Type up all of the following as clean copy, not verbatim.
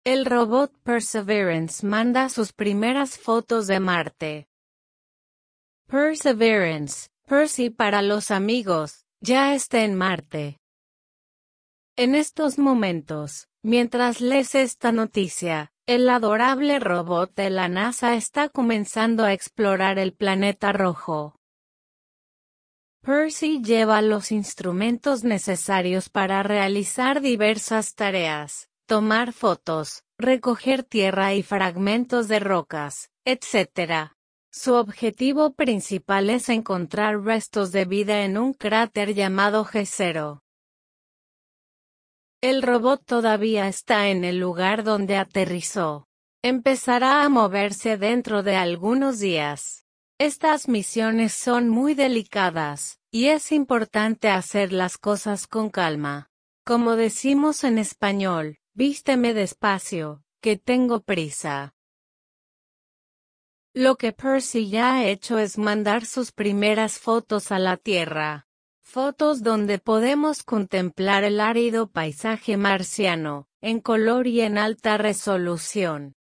El robot Perseverance manda sus primeras fotos de Marte. Perseverance, Percy para los amigos, ya está en Marte. En estos momentos, mientras lees esta noticia, el adorable robot de la NASA está comenzando a explorar el planeta rojo. Percy lleva los instrumentos necesarios para realizar diversas tareas, tomar fotos, recoger tierra y fragmentos de rocas, etc. Su objetivo principal es encontrar restos de vida en un cráter llamado G0. El robot todavía está en el lugar donde aterrizó. Empezará a moverse dentro de algunos días. Estas misiones son muy delicadas, y es importante hacer las cosas con calma. Como decimos en español, vísteme despacio, que tengo prisa. Lo que Percy ya ha hecho es mandar sus primeras fotos a la Tierra. Fotos donde podemos contemplar el árido paisaje marciano, en color y en alta resolución.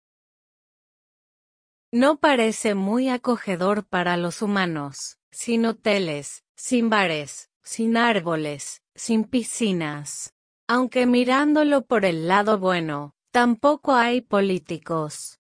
No parece muy acogedor para los humanos, sin hoteles, sin bares, sin árboles, sin piscinas. Aunque mirándolo por el lado bueno, tampoco hay políticos.